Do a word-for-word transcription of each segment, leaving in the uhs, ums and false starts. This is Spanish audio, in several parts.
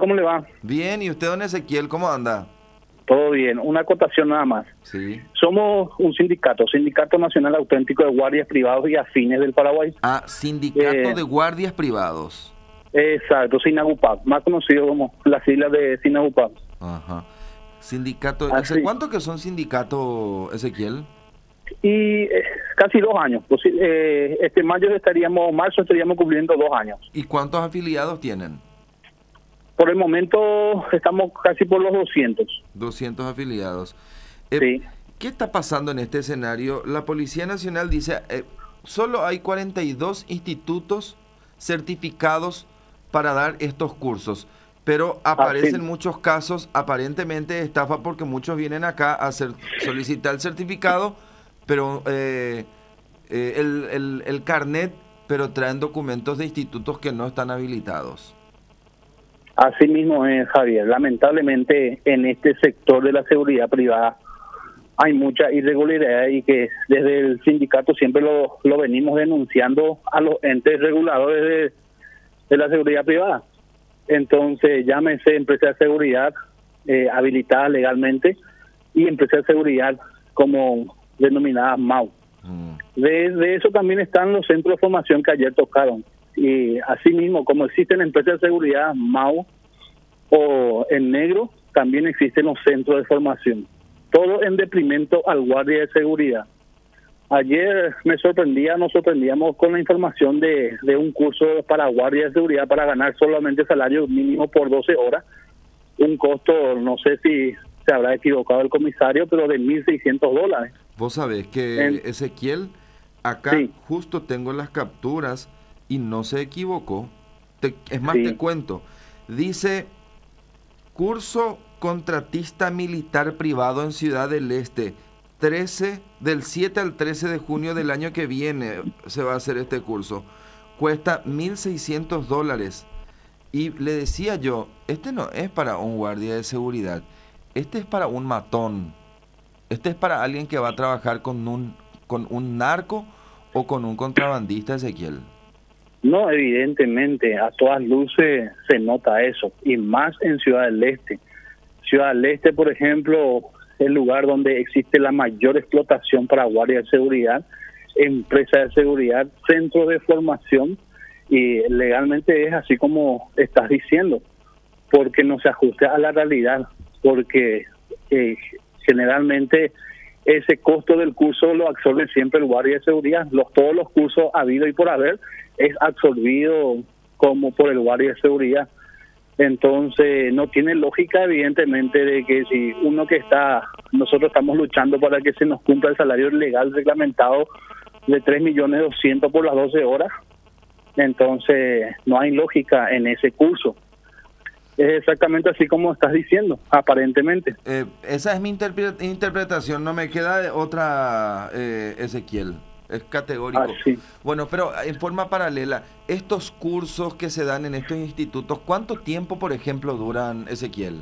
¿cómo le va? Bien, ¿y usted, don Ezequiel, cómo anda? Todo bien, una acotación nada más. Sí. Somos un sindicato, Sindicato Nacional Auténtico de Guardias Privados y Afines del Paraguay. Ah, Sindicato Eh, de Guardias Privados. Exacto, SINAGUPAP, más conocido como las siglas de SINAGUPAP. Ajá. Sindicato, ¿hace Así. cuánto que son sindicato, Ezequiel? Y eh, casi dos años. Pues, eh, este mayo estaríamos, marzo estaríamos cumpliendo dos años. ¿Y cuántos afiliados tienen? Por el momento estamos casi por los doscientos. doscientos afiliados. Eh, Sí. ¿Qué está pasando en este escenario? La Policía Nacional dice, eh, solo hay cuarenta y dos institutos certificados para dar estos cursos, pero aparecen Así. muchos casos aparentemente de estafa porque muchos vienen acá a hacer, solicitar el certificado, pero eh, eh, el, el, el carnet, pero traen documentos de institutos que no están habilitados. Así mismo es, Javier. Lamentablemente en este sector de la seguridad privada hay mucha irregularidad y que desde el sindicato siempre lo, lo venimos denunciando a los entes reguladores de, de la seguridad privada. Entonces, llámese empresa de seguridad eh, habilitada legalmente y empresa de seguridad como denominadas M A U. Mm. De, de eso también están los centros de formación que ayer tocaron. Y asimismo, como existen empresas de seguridad M A U o en negro, también existen los centros de formación. Todo en detrimento al guardia de seguridad. Ayer me sorprendía, nos sorprendíamos con la información de, de un curso para guardia de seguridad para ganar solamente salario mínimo por doce horas. Un costo, no sé si se habrá equivocado el comisario, pero de mil seiscientos dólares. Vos sabés que, En- Ezequiel, acá Sí. justo tengo las capturas y no se equivocó. Te- es más, Sí. te cuento. Dice, curso contratista militar privado en Ciudad del Este, trece del siete al trece de junio del año que viene se va a hacer este curso. Cuesta mil seiscientos dólares. Y le decía yo, este no es para un guardia de seguridad, este es para un matón. Este es para alguien que va a trabajar con un, con un narco o con un contrabandista, Ezequiel. No, evidentemente, a todas luces se nota eso, y más en Ciudad del Este. Ciudad del Este, por ejemplo, es el lugar donde existe la mayor explotación para guardias de seguridad, empresas de seguridad, centros de formación, y legalmente es así como estás diciendo, porque no se ajusta a la realidad, porque eh, generalmente ese costo del curso lo absorbe siempre el guardia de seguridad. Los, todos los cursos habido y por haber es absorbido como por el guardia de seguridad. Entonces no tiene lógica, evidentemente, de que si uno que está, nosotros estamos luchando para que se nos cumpla el salario legal reglamentado de tres millones doscientos por las doce horas, entonces no hay lógica en ese curso. Es exactamente así como estás diciendo, aparentemente. Eh, esa es mi interpre- interpretación, no me queda de otra, eh, Ezequiel. Es categórico. Así. Bueno, pero en forma paralela, estos cursos que se dan en estos institutos, ¿cuánto tiempo, por ejemplo, duran, Ezequiel?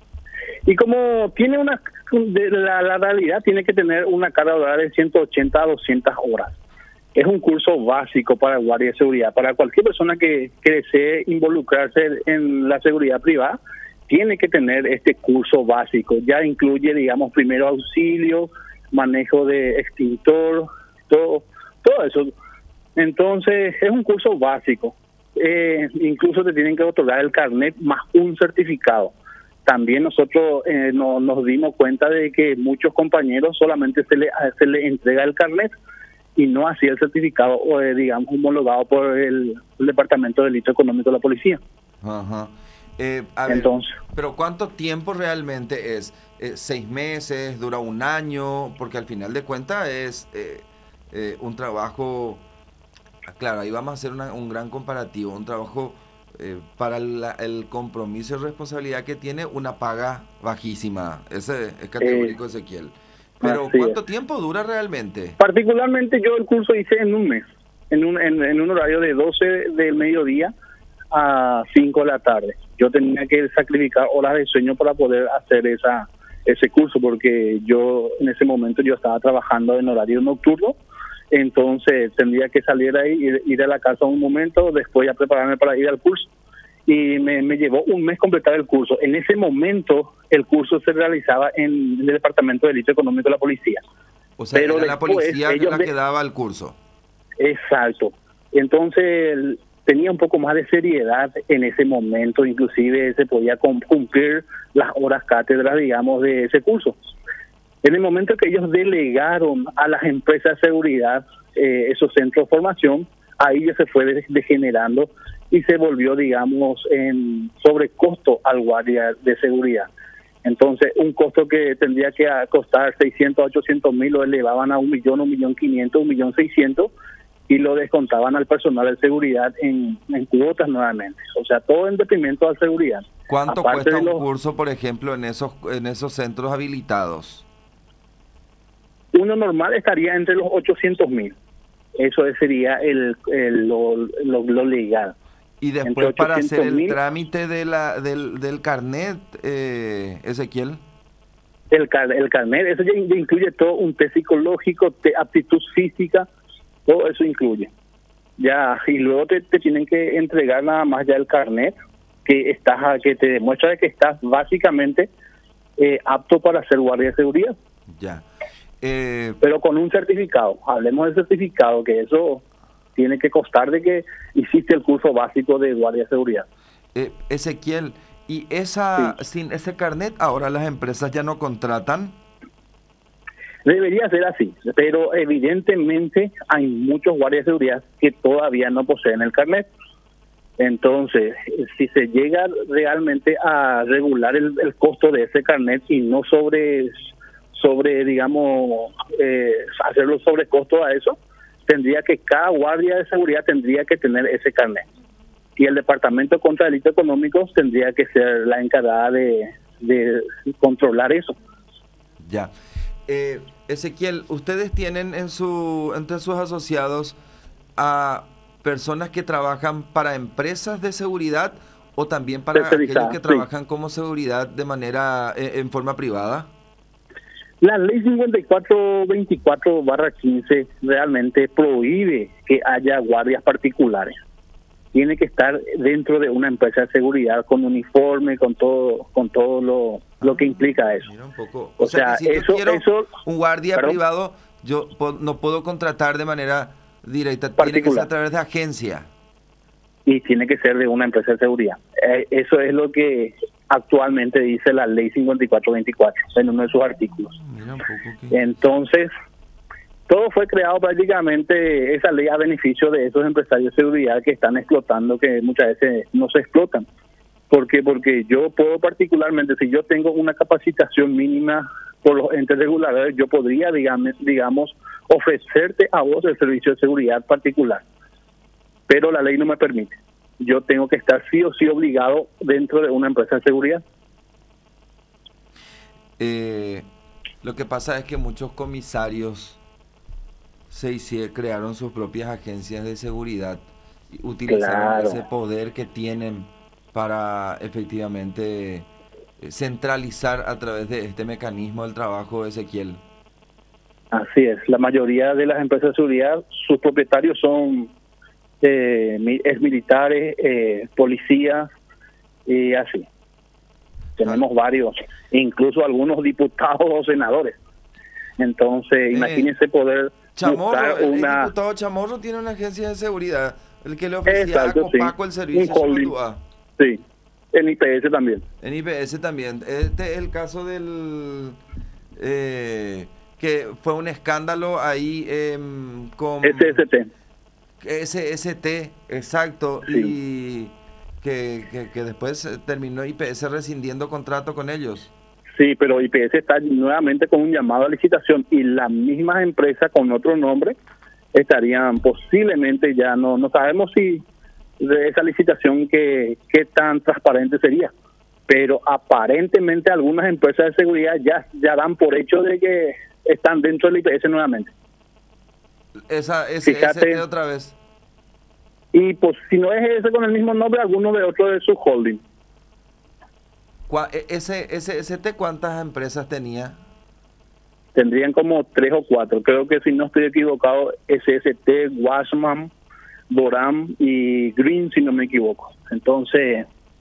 Y como tiene una, de la, la realidad tiene que tener una carga horaria de ciento ochenta a doscientas horas. Es un curso básico para el guardia de seguridad. Para cualquier persona que, que desee involucrarse en la seguridad privada, tiene que tener este curso básico. Ya incluye, digamos, primero auxilio, manejo de extintor, todo, todo eso. Entonces, es un curso básico. Eh, incluso te tienen que otorgar el carnet más un certificado. También nosotros eh, no, nos dimos cuenta de que muchos compañeros solamente se le, se le entrega el carnet y no así el certificado, o eh, digamos, homologado por el, el Departamento de Delito Económico de la Policía. Ajá. Eh, a ver, Entonces, pero ¿cuánto tiempo realmente es? Eh, ¿Seis meses? ¿Dura un año? Porque al final de cuentas es eh, eh, un trabajo, claro, ahí vamos a hacer una, un gran comparativo, un trabajo eh, para la, el compromiso y responsabilidad que tiene una paga bajísima. Ese es categórico, eh, Ezequiel. Pero así ¿cuánto es. tiempo dura realmente? Particularmente yo el curso hice en un mes, en un, en, en un horario de doce del mediodía a cinco de la tarde. Yo tenía que sacrificar horas de sueño para poder hacer esa ese curso, porque yo en ese momento yo estaba trabajando en horario nocturno, entonces tendría que salir ahí, ir, ir a la casa un momento, después ya prepararme para ir al curso. y me, me llevó un mes completar el curso. En ese momento el curso se realizaba en el Departamento de Delito Económico de la Policía. O sea, Pero era la después, policía ellos la de- que daba el curso. Exacto. Entonces tenía un poco más de seriedad en ese momento, inclusive se podía cum- cumplir las horas cátedras, digamos, de ese curso. En el momento que ellos delegaron a las empresas de seguridad eh, esos centros de formación, ahí ya se fue de- degenerando y se volvió, digamos, en sobrecosto al guardia de seguridad. Entonces, un costo que tendría que costar seiscientos, ochocientos mil lo elevaban a un millón, un millón quinientos, un millón seiscientos y lo descontaban al personal de seguridad en, en cuotas nuevamente. O sea, todo en detrimento a la seguridad. ¿Cuánto Aparte cuesta de un los- curso, por ejemplo, en esos en esos centros habilitados? Uno normal estaría entre los ochocientos mil. Eso sería el, el- lo, lo- lo legal. Y Entre después para hacer el ochocientos mil, trámite de la, del, del carnet, eh, Ezequiel. el, car- el carnet, eso ya, ya incluye todo un test psicológico, de aptitud física, todo eso incluye. Ya, y luego te, te tienen que entregar nada más ya el carnet, que estás, que te demuestra que estás básicamente eh, apto para ser guardia de seguridad, Ya. Eh, pero con un certificado. Hablemos del certificado, que eso tiene que constar de que hiciste el curso básico de guardia de seguridad. eh, Ezequiel, y esa Sí. sin ese carnet, ahora las empresas ya no contratan. Debería ser así, pero evidentemente hay muchos guardias de seguridad que todavía no poseen el carnet. Entonces, si se llega realmente a regular el, el costo de ese carnet y no sobre, sobre digamos, eh, hacerlo sobre costo a eso, tendría que cada guardia de seguridad tendría que tener ese carnet. Y el Departamento contra Delitos Económicos tendría que ser la encargada de, de controlar eso. Ya. Eh, Ezequiel, ustedes tienen en su entre sus asociados a personas que trabajan para empresas de seguridad o también para aquellos Tercerizadas, que sí. trabajan como seguridad de manera eh, en forma privada. La ley cincuenta y cuatro veinticuatro barra quince realmente prohíbe que haya guardias particulares. Tiene que estar dentro de una empresa de seguridad con uniforme, con todo con todo lo, lo que implica eso. Mira un poco. O O sea, sea, que si yo eso- quiero eso- un guardia ¿Perdón? privado, yo po- no puedo contratar de manera directa, tiene que ser Particular. a través de agencia. Y tiene que ser de una empresa de seguridad. Eh, eso es lo que actualmente dice la ley cincuenta y cuatro veinticuatro en uno de sus artículos. Mira un poco que... Entonces, todo fue creado prácticamente, esa ley a beneficio de esos empresarios de seguridad que están explotando, que muchas veces no se explotan. ¿Por qué? Porque yo puedo particularmente, si yo tengo una capacitación mínima por los entes reguladores, yo podría, digamos, digamos, ofrecerte a vos el servicio de seguridad particular. Pero la ley no me permite. Yo tengo que estar sí o sí obligado dentro de una empresa de seguridad. Eh, lo que pasa es que muchos comisarios se hicieron, crearon sus propias agencias de seguridad y utilizaron Claro. ese poder que tienen para efectivamente eh, centralizar a través de este mecanismo el trabajo de Ezequiel. Así es. La mayoría de las empresas de seguridad, sus propietarios son eh, mi- ex militares, eh, policías y así. Tenemos varios, incluso algunos diputados o senadores. Entonces, Eh, imagínense poder Chamorro, buscar el, el una... diputado Chamorro tiene una agencia de seguridad, el que le ofrecía Exacto, a sí. Copaco el servicio Un holding. Chimotúa. Sí, en I P S también. En I P S también. Este es el caso del... eh, que fue un escándalo ahí em, con... S S T. S S T, exacto. Sí. Y que, que, que después eh, terminó I P S rescindiendo contrato con ellos. Sí, pero I P S está nuevamente con un llamado a licitación y las mismas empresas con otro nombre estarían posiblemente ya, no no sabemos si de esa licitación que qué tan transparente sería, pero aparentemente algunas empresas de seguridad ya ya dan por hecho de que están dentro del I P S nuevamente. Esa, ese Fíjate. S T otra vez. Y pues si no es ese con el mismo nombre, alguno de otro de sus holding. Cua- e- Ese, ese S T, ¿cuántas empresas tenía? Tendrían como tres o cuatro. Creo que si no estoy equivocado, S S T, Washman, Doram y Green, si no me equivoco. Entonces,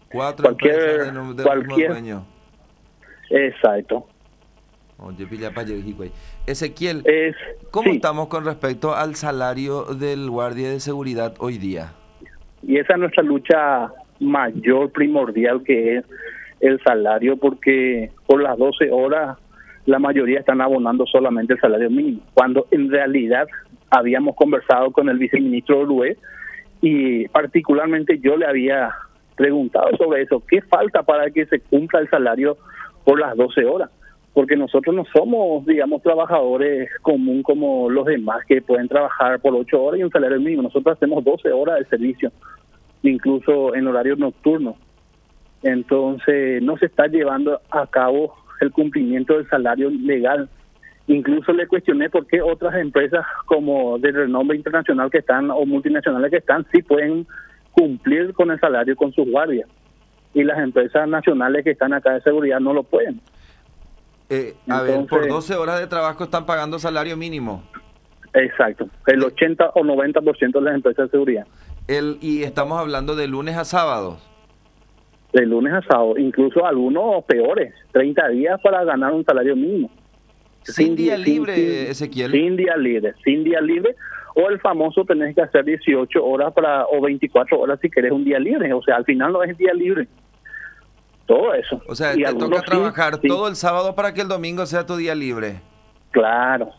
Cuatro cualquier, empresas de, nu- de cualquier, dueño. exacto. Oye, pilla pa' allá, güey. Ezequiel, Es, ¿cómo sí, estamos con respecto al salario del guardia de seguridad hoy día? y esa es nuestra lucha mayor, primordial, que es el salario, porque por las doce horas la mayoría están abonando solamente el salario mínimo, cuando en realidad habíamos conversado con el viceministro Orué y particularmente yo le había preguntado sobre eso, ¿qué falta para que se cumpla el salario por las doce horas? Porque nosotros no somos, digamos, trabajadores común como los demás que pueden trabajar por ocho horas y un salario mínimo. Nosotros hacemos doce horas de servicio, incluso en horario nocturno. Entonces no se está llevando a cabo el cumplimiento del salario legal. Incluso le cuestioné por qué otras empresas como de renombre internacional que están o multinacionales que están sí pueden cumplir con el salario con sus guardias y las empresas nacionales que están acá de seguridad no lo pueden. Eh, a Entonces, ver, por doce horas de trabajo están pagando salario mínimo. exacto, el ochenta o noventa por ciento de las empresas de seguridad. El, y estamos hablando de lunes a sábados. De lunes a sábado, incluso algunos peores, treinta días para ganar un salario mínimo. Sin día sin- libre, sin- Ezequiel. Sin día libre, sin día libre, o el famoso tenés que hacer dieciocho horas para o veinticuatro horas si querés un día libre, o sea, al final no es día libre. Todo eso. O sea, Y te algunos toca sí, trabajar sí, todo el sábado para que el domingo sea tu día libre. claro.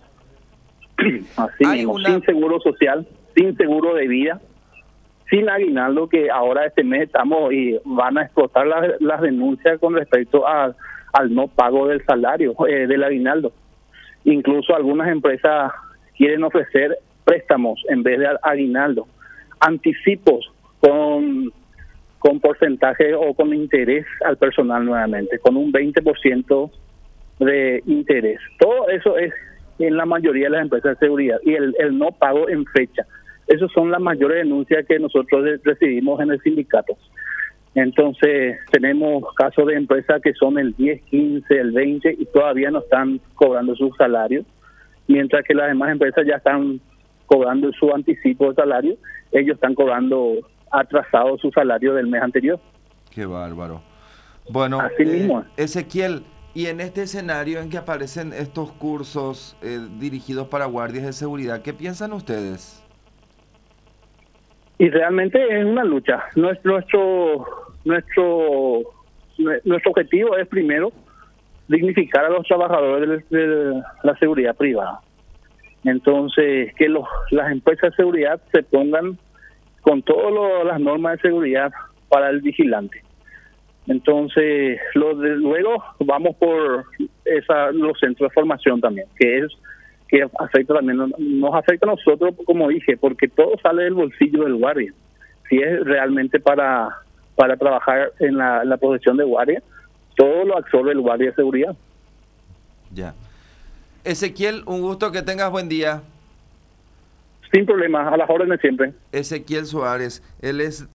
Así Hay mismo, una- sin seguro social, sin seguro de vida, sin aguinaldo, que ahora este mes estamos y van a explotar las, las denuncias con respecto a, al no pago del salario, eh, del aguinaldo. Incluso algunas empresas quieren ofrecer préstamos en vez de aguinaldo, anticipos con, con porcentaje o con interés al personal nuevamente, con un veinte por ciento de interés. Todo eso es en la mayoría de las empresas de seguridad y el, el no pago en fecha. Esas son las mayores denuncias que nosotros re- recibimos en el sindicato. Entonces, tenemos casos de empresas que son el diez, quince, el veinte y todavía no están cobrando su salario, mientras que las demás empresas ya están cobrando su anticipo de salario, ellos están cobrando atrasado su salario del mes anterior. Qué bárbaro. Bueno, Así eh, mismo. Ezequiel, y en este escenario en que aparecen estos cursos eh, dirigidos para guardias de seguridad, ¿qué piensan ustedes? Y realmente es una lucha. Nuestro nuestro nuestro nuestro objetivo es primero dignificar a los trabajadores de, de la seguridad privada. Entonces, que los las empresas de seguridad se pongan con todas las normas de seguridad para el vigilante. Entonces, lo de, luego vamos por esa los centros de formación también, que es que afecta también, nos afecta a nosotros, como dije, porque todo sale del bolsillo del guardia. Si es realmente para para trabajar en la, la profesión de guardia, todo lo absorbe el guardia de seguridad. Ya. Ezequiel, un gusto, que tengas buen día. Sin problemas, a las órdenes siempre. Ezequiel Suárez, él es